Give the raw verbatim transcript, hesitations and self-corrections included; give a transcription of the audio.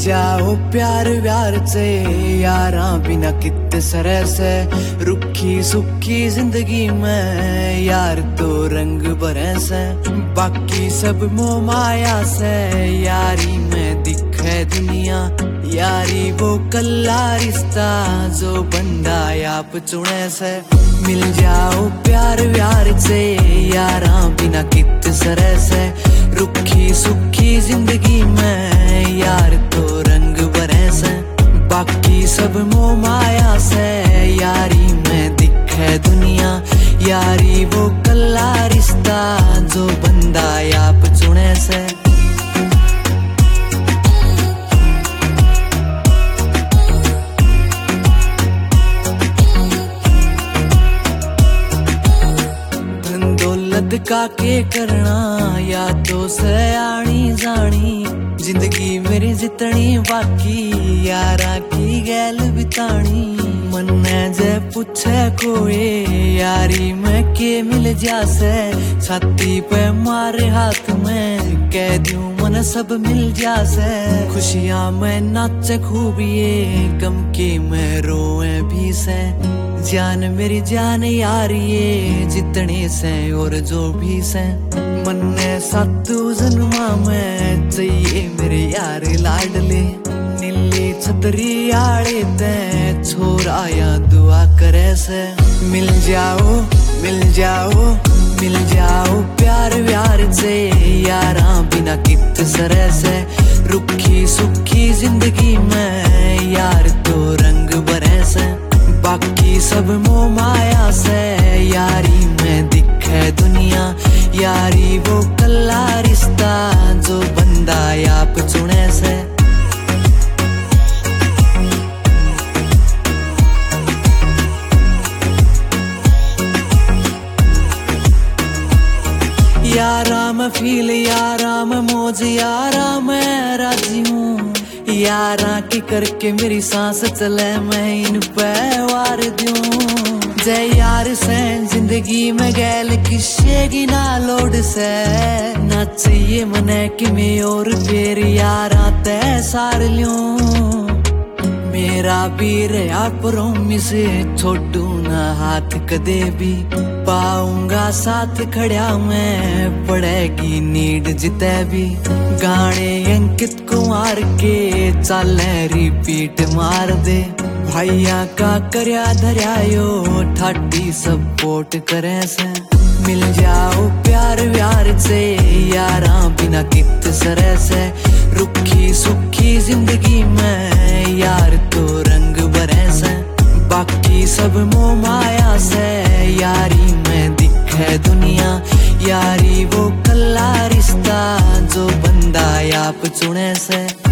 जाओ प्यार व्यार से यारा बिना कित सरह से रुखी सुखी जिंदगी में यार तो रंग बरस से बाकी सब मोह माया से यारी में दिखे दुनिया यारी वो कल्ला रिश्ता जो बंदा आप चुने से मिल जाओ प्यार व्यार से यारा बिना कित सरह से रुखी सुखी जिंदगी में यार तो रंग बरस से बाकी सब मोह माया से यारी में दिखे दुनिया यारी वो कल्ला रिश्ता जो बंदा आप चुने से का के करना या तो सयानी जानी जिंदगी मेरी जितनी बाकी यारा की गैल बितानी मन में जे पूछे कोई यारी में के मिल जासे छाती पे मारे हाथ में कह दूं मन सब मिल जासे खुशियां में नाचे खूब ये गम के में रोए भी से जान मेरी जान यार ये जितने से और जो भी से मन ने सातू जन्मा में चाहिए मेरे यार लाडले नीली छतरी आड़े ते छोरा या दुआ करे से मिल जाओ मिल जाओ मिल जाओ प्यार व्यार से यारा बिना कित सरह से रुखी सुखी जिंदगी में यार तो रंग बरस से बाकी सब मोह माया से यारी में दिखे दुनिया यारी वो कल्ला रिश्ता जो बंदा आप चुने से यारा मैं फील यारा मैं मौज यारा मैं राजी हूँ यारा की करके मेरी सांस चले मैं इन पे वार दूं जय यार से जिंदगी में गैल किस्से की ना लोड से ना चाहिए मने कि मैं और फिर यारा तय सार लूं मेरा भी रहा प्रोमिस छोड़ू ना हाथ कदे भी पाऊंगा साथ खड़ा मैं पड़ेगी नीड जिते भी गाने अंकित कुमार के चाले रिपीट मार दे भैया का करया धरायो ठाटी सपोर्ट करे से मिल जाओ प्यार व्यार से यारा बिना कित सरह से रुखी सुखी जिंदगी में यार तो रंग बरस से बाकी सब मोह माया से यारी में दिखे दुनिया यारी वो कल्ला रिश्ता जो बंदा आप चुने से।